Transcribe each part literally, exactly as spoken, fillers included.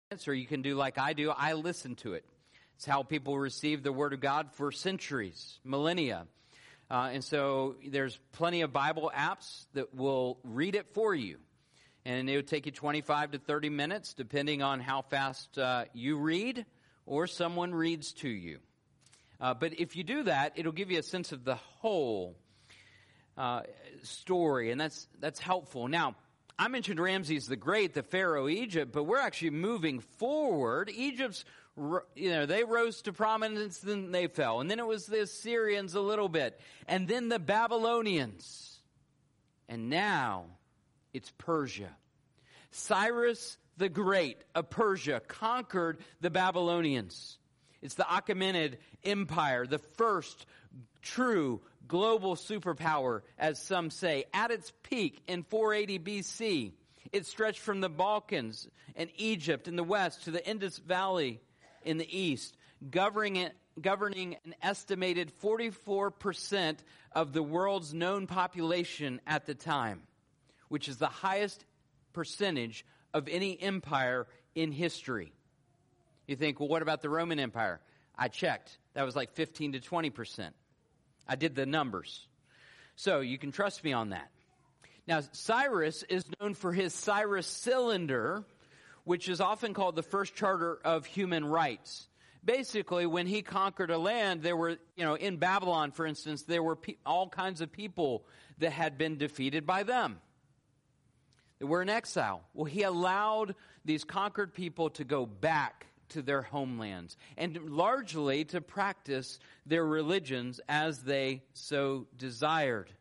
or you can do like I do. I listen to it. It's how people receive the Word of God for centuries, millennia. Uh, and so there's plenty of Bible apps that will read it for you. And it would take you twenty-five to thirty minutes, depending on how fast uh, you read or someone reads to you. Uh, but if you do that, it'll give you a sense of the whole uh, story, and that's that's helpful. Now, I mentioned Ramses the Great, the Pharaoh Egypt, but we're actually moving forward. Egypt's, you know, they rose to prominence, then they fell. And then it was the Assyrians a little bit. And then the Babylonians. And now it's Persia. Cyrus the Great of Persia conquered the Babylonians. It's the Achaemenid Empire, the first true global superpower, as some say. At its peak in four eighty B C, it stretched from the Balkans and Egypt in the west to the Indus Valley in the east, governing it, governing an estimated forty-four percent of the world's known population at the time, which is the highest percentage of any empire in history. You think, well, what about the Roman Empire? I checked. That was like fifteen to twenty percent. I did the numbers. So you can trust me on that. Now, Cyrus is known for his Cyrus Cylinder, which is often called the first charter of human rights. Basically, when he conquered a land, there were, you know, in Babylon, for instance, there were pe- all kinds of people that had been defeated by them. They were in exile. Well, he allowed these conquered people to go back to their homelands and largely to practice their religions as they so desired.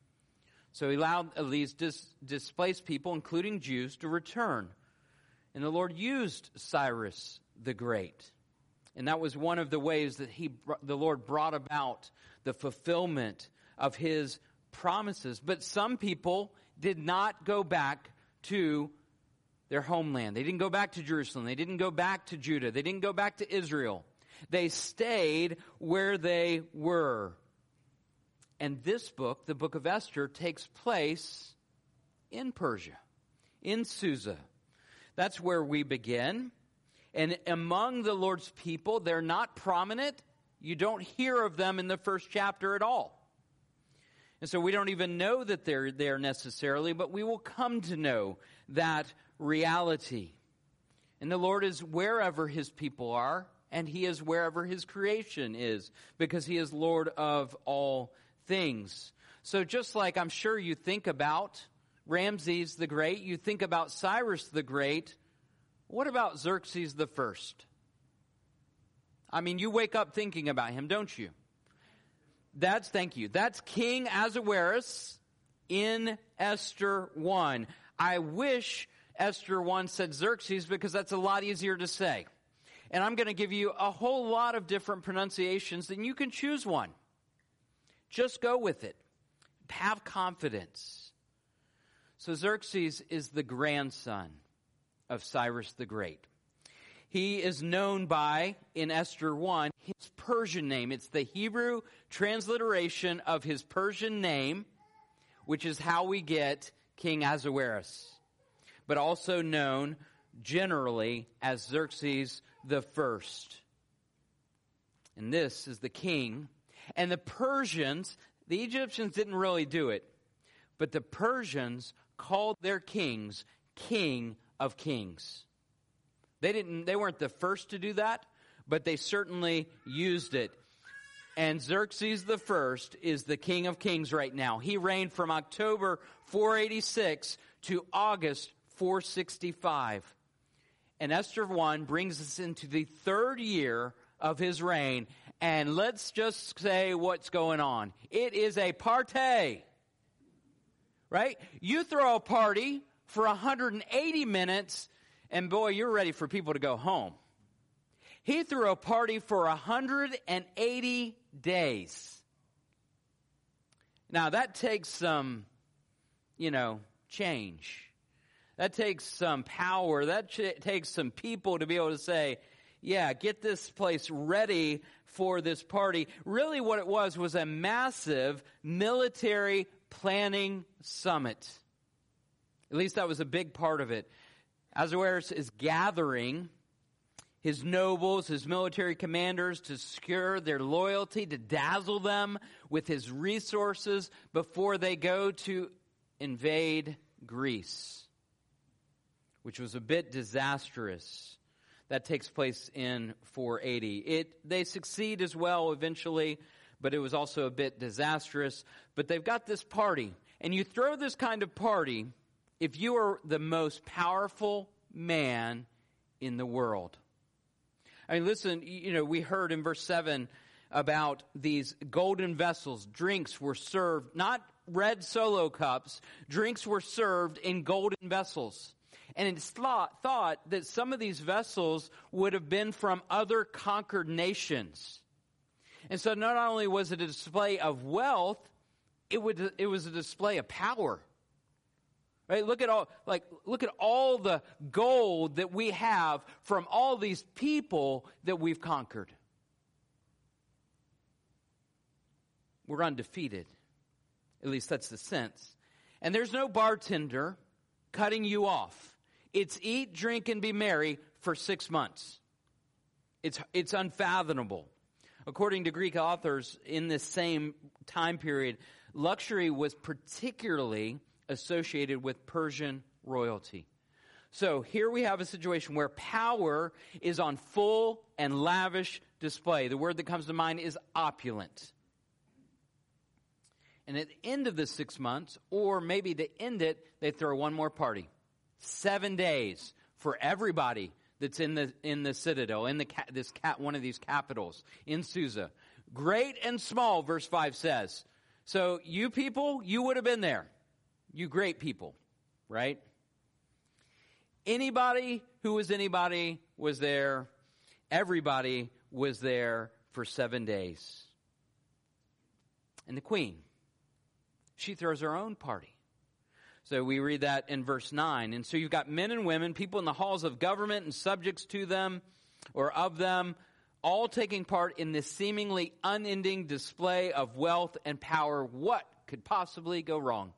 So he allowed these dis- displaced people, including Jews, to return. And the Lord used Cyrus the Great. And that was one of the ways that he, the Lord brought about the fulfillment of his promises. But some people did not go back to their homeland. They didn't go back to Jerusalem. They didn't go back to Judah. They didn't go back to Israel. They stayed where they were. And this book, the book of Esther, takes place in Persia, in Susa. That's where we begin. And among the Lord's people, they're not prominent. You don't hear of them in the first chapter at all. And so we don't even know that they're there necessarily, but we will come to know that reality. And the Lord is wherever his people are, and he is wherever his creation is, because he is Lord of all things. So just like I'm sure you think about Ramses the Great, you think about Cyrus the Great, what about Xerxes the First? I mean, you wake up thinking about him, don't you? That's, thank you, that's King Ahasuerus in Esther one. I wish Esther one said Xerxes because that's a lot easier to say. And I'm going to give you a whole lot of different pronunciations, and you can choose one. Just go with it. Have confidence. So Xerxes is the grandson of Cyrus the Great. He is known by, in Esther one, his Persian name. It's the Hebrew transliteration of his Persian name, which is how we get King Ahasuerus, but also known generally as Xerxes the First. And this is the king. And the Persians, the Egyptians didn't really do it, but the Persians called their kings King of Kings. They didn't, they weren't the first to do that, but they certainly used it. And Xerxes the First is the King of Kings right now. He reigned from October four eighty-six to August four sixty-five. And Esther one brings us into the third year of his reign. And let's just say what's going on. It is a party. Right? You throw a party for one hundred eighty minutes, and boy, you're ready for people to go home. He threw a party for one hundred eighty days. Now, that takes some, you know, change. That takes some power. That ch- takes some people to be able to say, yeah, get this place ready for this party. Really what it was was a massive military planning summit. At least that was a big part of it. Ahasuerus is gathering his nobles, his military commanders, to secure their loyalty, to dazzle them with his resources before they go to invade Greece, which was a bit disastrous. That takes place in four eighty. It, they succeed as well eventually, but it was also a bit disastrous. But they've got this party, and you throw this kind of party if you are the most powerful man in the world. I mean, listen, you know, we heard in verse seven about these golden vessels. Drinks were served, not red Solo cups. Drinks were served in golden vessels. And it's thought, thought that some of these vessels would have been from other conquered nations. And so not only was it a display of wealth, it would it was a display of power. Right? Look at all like look at all the gold that we have from all these people that we've conquered. We're undefeated. At least that's the sense. And there's no bartender cutting you off. It's eat, drink, and be merry for six months. It's it's unfathomable. According to Greek authors, in this same time period, luxury was particularly associated with Persian royalty. So here we have a situation where power is on full and lavish display. The word that comes to mind is opulent. And at the end of the six months, or maybe to end it, they throw one more party. Seven days for everybody that's in the in the citadel, in the this cat one of these capitals in Susa. Great and small, verse five says. So you people, you would have been there. You great people, right? Anybody who was anybody was there. Everybody was there for seven days. And the queen, she throws her own party. So we read that in verse nine. And so you've got men and women, people in the halls of government and subjects to them or of them, all taking part in this seemingly unending display of wealth and power. What could possibly go wrong?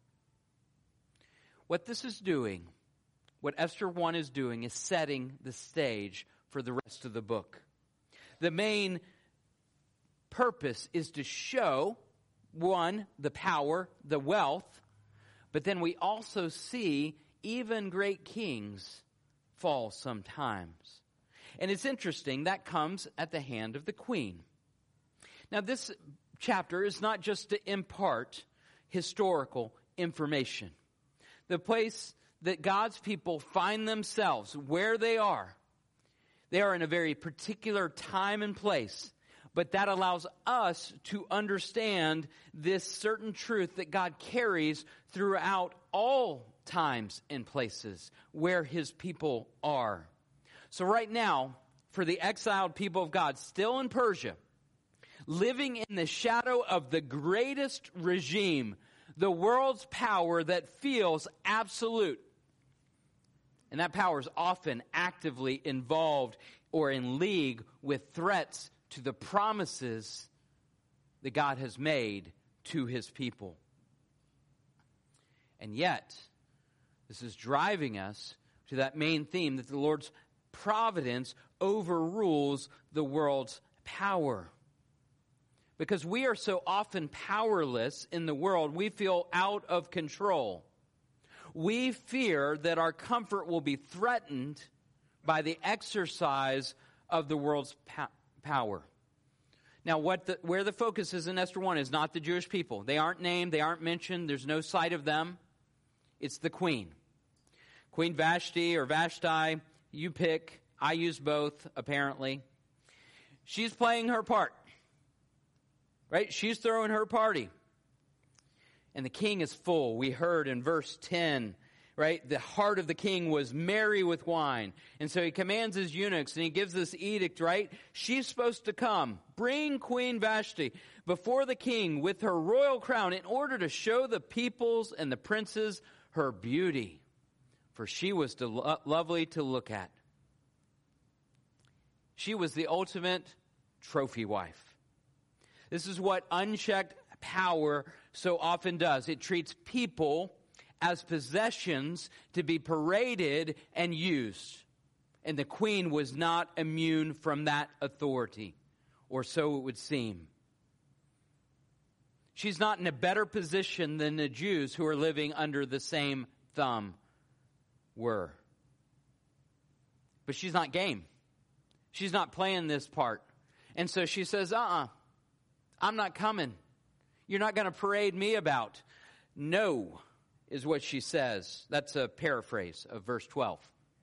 What this is doing, what Esther one is doing, is setting the stage for the rest of the book. The main purpose is to show, one, the power, the wealth, but then we also see even great kings fall sometimes. And it's interesting, that comes at the hand of the queen. Now this chapter is not just to impart historical information. The place that God's people find themselves, where they are, they are in a very particular time and place. But that allows us to understand this certain truth that God carries throughout all times and places where his people are. So right now, for the exiled people of God still in Persia, living in the shadow of the greatest regime, the world's power that feels absolute. And that power is often actively involved or in league with threats to the promises that God has made to his people. And yet, this is driving us to that main theme that the Lord's providence overrules the world's power. Because we are so often powerless in the world, we feel out of control. We fear that our comfort will be threatened by the exercise of the world's power. Power. Now, what the, where the focus is in Esther one is not the Jewish people. They aren't named. They aren't mentioned. There's no sight of them. It's the queen. Queen Vashti or Vashti, you pick. I use both, apparently. She's playing her part. Right? She's throwing her party. And the king is full. We heard in verse ten, right? The heart of the king was merry with wine. And so he commands his eunuchs and he gives this edict, right? She's supposed to come. Bring Queen Vashti before the king with her royal crown in order to show the peoples and the princes her beauty. For she was del- lovely to look at. She was the ultimate trophy wife. This is what unchecked power so often does. It treats people as possessions to be paraded and used. And the queen was not immune from that authority, or so it would seem. She's not in a better position than the Jews who are living under the same thumb were. But she's not game. She's not playing this part. And so she says, uh-uh, I'm not coming. You're not going to parade me about. No, is what she says. That's a paraphrase of verse twelve.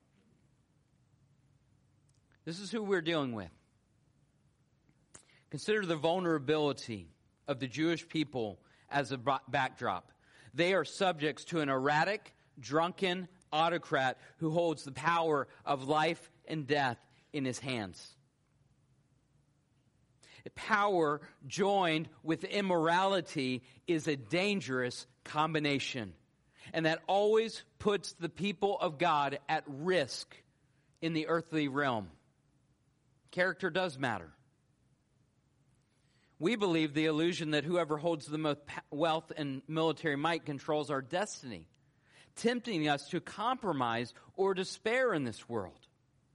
This is who we're dealing with. Consider the vulnerability of the Jewish people as a backdrop. They are subjects to an erratic, drunken autocrat who holds the power of life and death in his hands. Power joined with immorality is a dangerous combination. And that always puts the people of God at risk in the earthly realm. Character does matter. We believe the illusion that whoever holds the most wealth and military might controls our destiny, tempting us to compromise or despair in this world.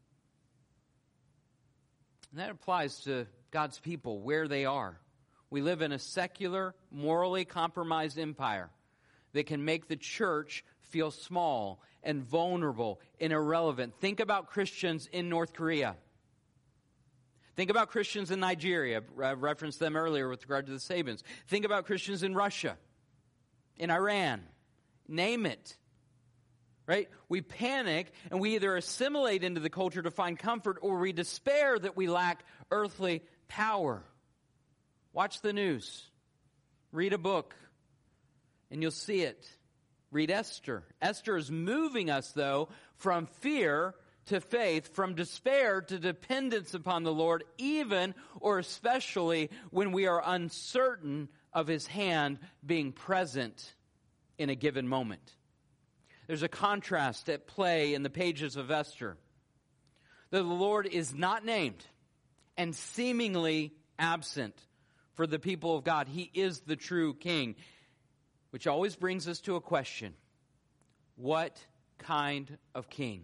And that applies to God's people where they are. We live in a secular, morally compromised empire that can make the church feel small and vulnerable and irrelevant. Think about Christians in North Korea. Think about Christians in Nigeria. I referenced them earlier with regard to the Sabins. Think about Christians in Russia, in Iran. Name it. Right? We panic and we either assimilate into the culture to find comfort or we despair that we lack earthly power. Watch the news. Read a book and you'll see it. Read Esther. Esther is moving us, though, from fear to faith, from despair to dependence upon the Lord, even or especially when we are uncertain of His hand being present in a given moment. There's a contrast at play in the pages of Esther. The Lord is not named and seemingly absent for the people of God. He is the true King, which always brings us to a question. What kind of king?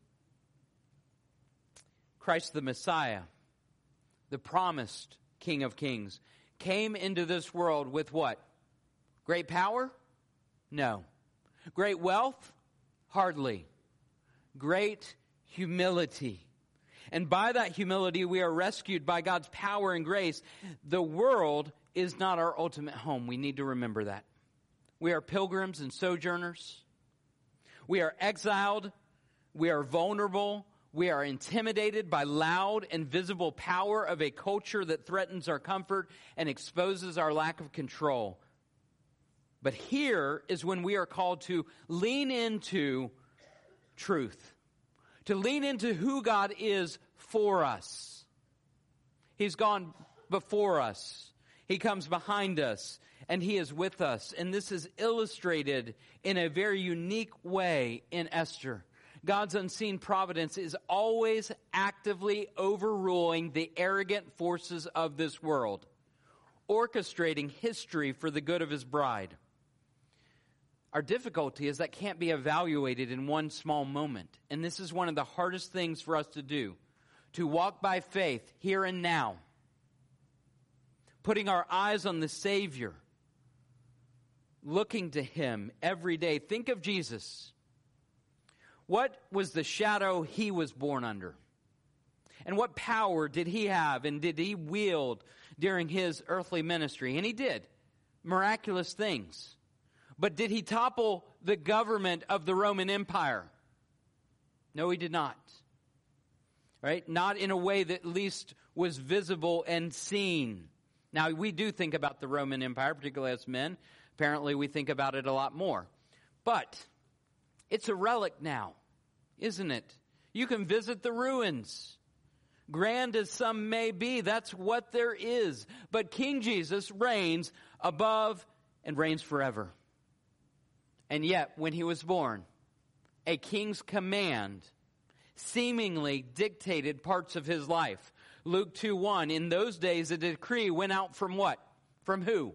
Christ the Messiah, the promised King of Kings, came into this world with what? Great power? No. Great wealth? Hardly. Great humility. And by that humility, we are rescued by God's power and grace. The world is not our ultimate home. We need to remember that. We are pilgrims and sojourners. We are exiled. We are vulnerable. We are intimidated by loud and visible power of a culture that threatens our comfort and exposes our lack of control. But here is when we are called to lean into truth, to lean into who God is for us. He's gone before us. He comes behind us, and He is with us. And this is illustrated in a very unique way in Esther. God's unseen providence is always actively overruling the arrogant forces of this world, orchestrating history for the good of His bride. Our difficulty is that can't be evaluated in one small moment. And this is one of the hardest things for us to do, to walk by faith here and now, putting our eyes on the Savior, looking to Him every day. Think of Jesus. What was the shadow He was born under? And what power did He have and did He wield during His earthly ministry? And He did miraculous things. But did He topple the government of the Roman Empire? No, He did not. Right? Not in a way that at least was visible and seen. Now, we do think about the Roman Empire, particularly as men. Apparently, we think about it a lot more. But it's a relic now, isn't it? You can visit the ruins. Grand as some may be, that's what there is. But King Jesus reigns above and reigns forever. And yet, when He was born, a king's command seemingly dictated parts of His life. Luke two one, in those days a decree went out from what? From who?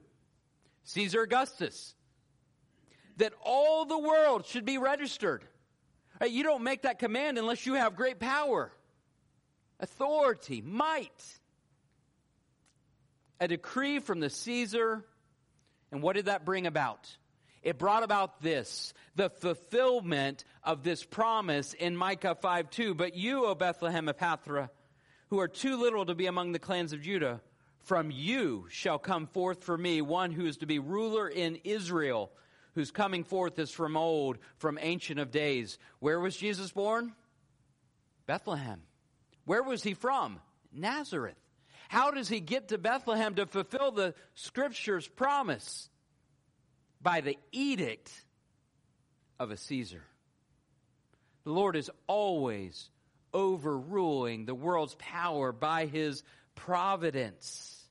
Caesar Augustus. That all the world should be registered. Right? You don't make that command unless you have great power, authority, might. A decree from the Caesar, and what did that bring about? It brought about this, the fulfillment of this promise in Micah five two. But you, O Bethlehem Ephrathah, who are too little to be among the clans of Judah, from you shall come forth for me one who is to be ruler in Israel, whose coming forth is from old, from ancient of days. Where was Jesus born? Bethlehem. Where was he from? Nazareth. How does he get to Bethlehem to fulfill the Scripture's promise? By the edict of a Caesar. The Lord is always overruling the world's power by his providence.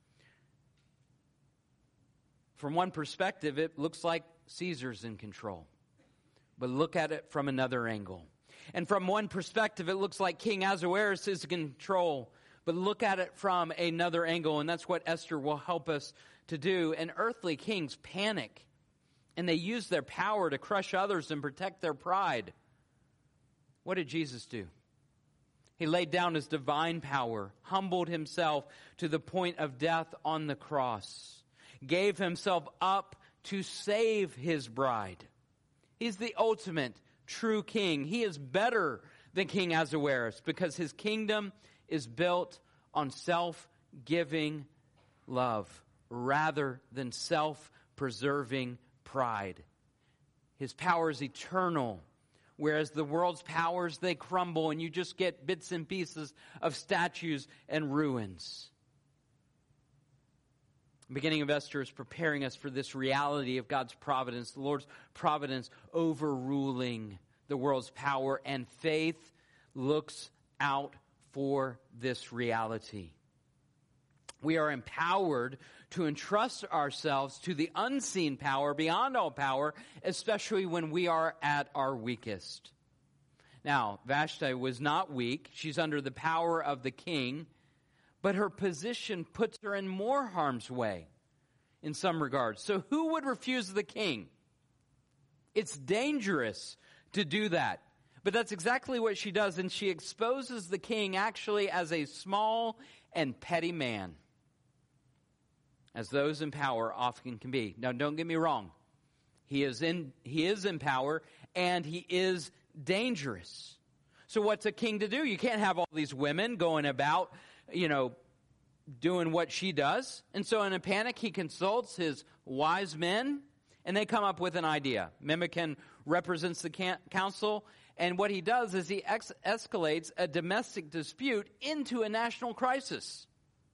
From one perspective, it looks like Caesar's in control. But look at it from another angle. And from one perspective, it looks like King Ahasuerus is in control. But look at it from another angle, and that's what Esther will help us to do. And earthly kings panic, and they use their power to crush others and protect their pride. What did Jesus do? He laid down his divine power, humbled himself to the point of death on the cross, gave himself up to save his bride. He's the ultimate true king. He is better than King Ahasuerus because his kingdom is built on self-giving love rather than self-preserving pride. His power is eternal, whereas the world's powers, they crumble and you just get bits and pieces of statues and ruins. The beginning of Esther is preparing us for this reality of God's providence, the Lord's providence overruling the world's power, and faith looks out for this reality. We are empowered to entrust ourselves to the unseen power beyond all power, especially when we are at our weakest. Now, Vashti was not weak. She's under the power of the king, but her position puts her in more harm's way in some regards. So who would refuse the king? It's dangerous to do that. But that's exactly what she does, and she exposes the king actually as a small and petty man, as those in power often can be. Now, don't get me wrong. He is in, he is in power, and he is dangerous. So what's a king to do? You can't have all these women going about, you know, doing what she does. And so in a panic, he consults his wise men, and they come up with an idea. Memucan represents the can- council, and what he does is he ex- escalates a domestic dispute into a national crisis.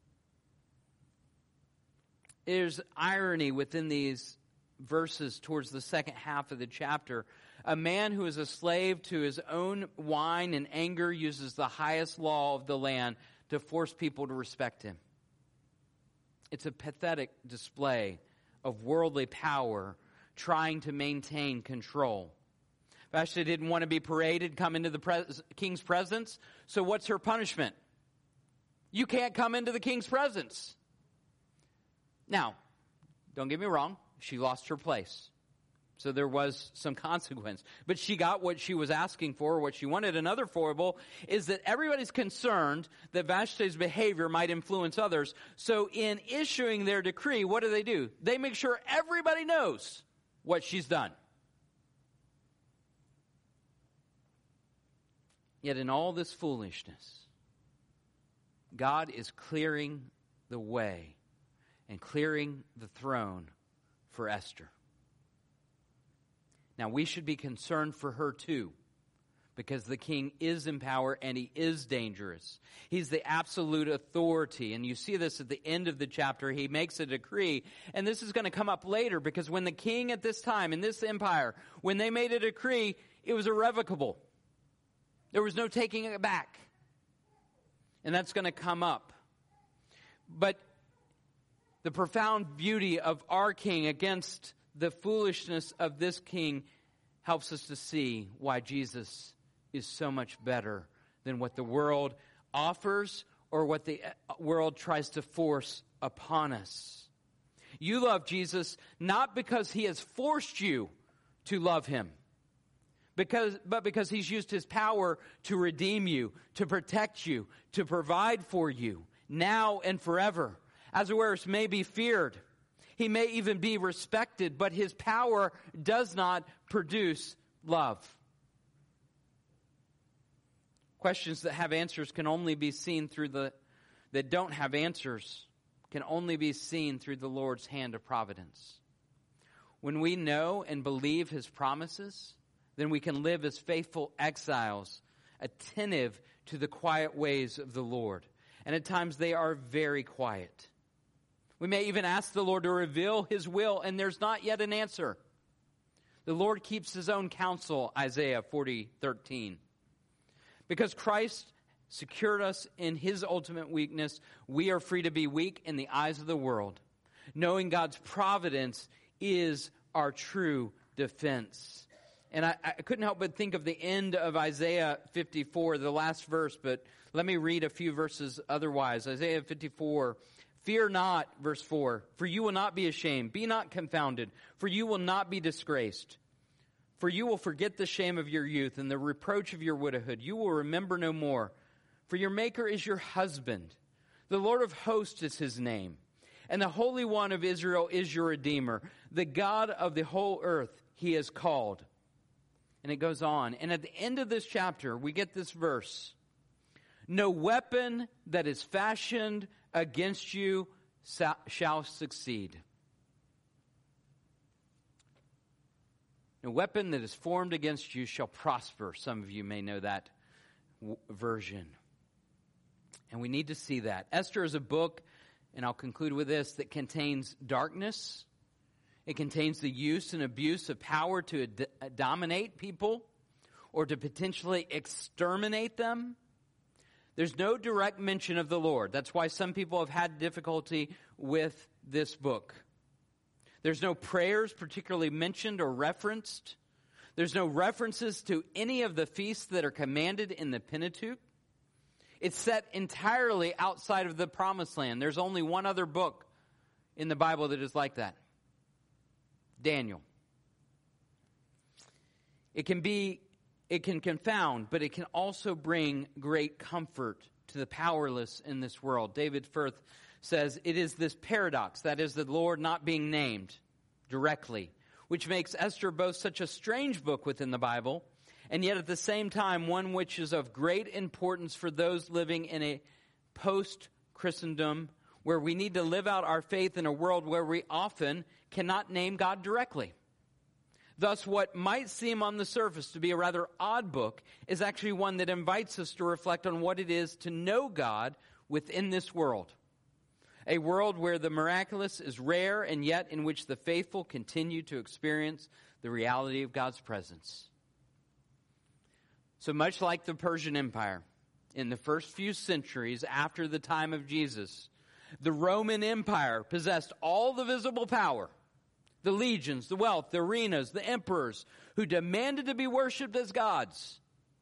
There's irony within these verses towards the second half of the chapter. A man who is a slave to his own wine and anger uses the highest law of the land to force people to respect him. It's a pathetic display of worldly power trying to maintain control. Vashti didn't want to be paraded, come into the pres- king's presence. So what's her punishment? You can't come into the king's presence. Now, don't get me wrong, she lost her place. So there was some consequence. But she got what she was asking for, what she wanted. Another foible is that everybody's concerned that Vashti's behavior might influence others. So in issuing their decree, what do they do? They make sure everybody knows what she's done. Yet in all this foolishness, God is clearing the way and clearing the throne for Esther. Now, we should be concerned for her too, because the king is in power and he is dangerous. He's the absolute authority, and you see this at the end of the chapter. He makes a decree, and this is going to come up later, because when the king at this time, in this empire, when they made a decree, it was irrevocable. There was no taking it back. And that's going to come up. But the profound beauty of our king against the foolishness of this king helps us to see why Jesus is so much better than what the world offers or what the world tries to force upon us. You love Jesus not because he has forced you to love him, because, but because he's used his power to redeem you, to protect you, to provide for you, now and forever. Ahasuerus may be feared. He may even be respected, but his power does not produce love. Questions that have answers can only be seen through the, that don't have answers can only be seen through the Lord's hand of providence. When we know and believe his promises, then we can live as faithful exiles, attentive to the quiet ways of the Lord. And at times they are very quiet. We may even ask the Lord to reveal his will, and there's not yet an answer. The Lord keeps his own counsel, Isaiah forty thirteen. Because Christ secured us in his ultimate weakness, we are free to be weak in the eyes of the world, knowing God's providence is our true defense. And I, I couldn't help but think of the end of Isaiah fifty-four, the last verse, but let me read a few verses otherwise. Isaiah fifty-four, fear not, verse four, for you will not be ashamed. Be not confounded, for you will not be disgraced. For you will forget the shame of your youth and the reproach of your widowhood. You will remember no more. For your Maker is your husband. The Lord of hosts is his name. And the Holy One of Israel is your Redeemer. The God of the whole earth he is called. And it goes on. And at the end of this chapter, we get this verse. No weapon that is fashioned against you shall succeed. No weapon that is formed against you shall prosper. Some of you may know that w- version. And we need to see that. Esther is a book, and I'll conclude with this, that contains darkness. It contains the use and abuse of power to ad- dominate people or to potentially exterminate them. There's no direct mention of the Lord. That's why some people have had difficulty with this book. There's no prayers particularly mentioned or referenced. There's no references to any of the feasts that are commanded in the Pentateuch. It's set entirely outside of the Promised Land. There's only one other book in the Bible that is like that. Daniel. It can be, it can confound, but it can also bring great comfort to the powerless in this world. David Firth says, it is this paradox, that is the Lord not being named directly, which makes Esther both such a strange book within the Bible, and yet at the same time one which is of great importance for those living in a post-Christendom where we need to live out our faith in a world where we often cannot name God directly. Thus, what might seem on the surface to be a rather odd book is actually one that invites us to reflect on what it is to know God within this world. A world where the miraculous is rare and yet in which the faithful continue to experience the reality of God's presence. So much like the Persian Empire, in the first few centuries after the time of Jesus, the Roman Empire possessed all the visible power, the legions, the wealth, the arenas, the emperors who demanded to be worshipped as gods.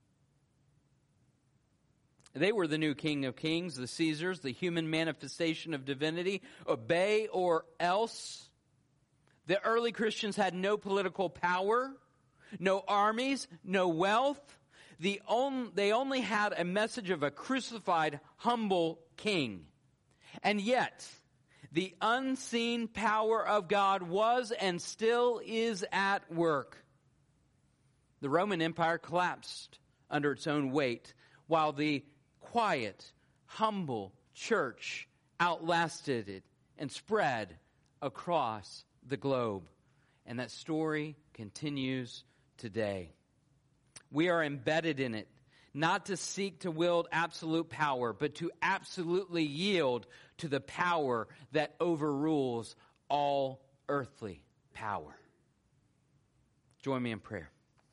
They were the new King of Kings, the Caesars, the human manifestation of divinity. Obey or else. The early Christians had no political power, no armies, no wealth. The on, they only had a message of a crucified, humble king. And yet, the unseen power of God was and still is at work. The Roman Empire collapsed under its own weight, while the quiet, humble church outlasted it and spread across the globe. And that story continues today. We are embedded in it, not to seek to wield absolute power, but to absolutely yield to the power that overrules all earthly power. Join me in prayer.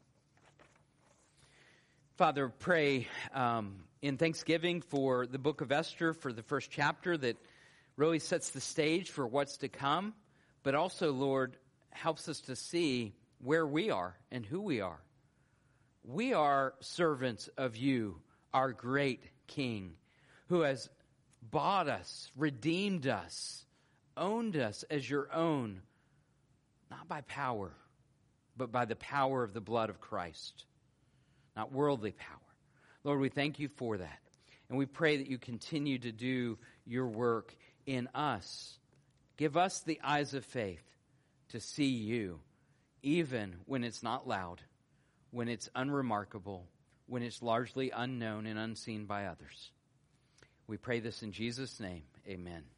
Father, pray um, in thanksgiving for the book of Esther, for the first chapter that really sets the stage for what's to come, but also, Lord, helps us to see where we are and who we are. We are servants of you, our great King, who has bought us, redeemed us, owned us as your own, not by power, but by the power of the blood of Christ. not worldly power. Lord, we thank you for that. And we pray that you continue to do your work in us. Give us the eyes of faith to see you, even when it's not loud, when it's unremarkable, when it's largely unknown and unseen by others. We pray this in Jesus' name. Amen.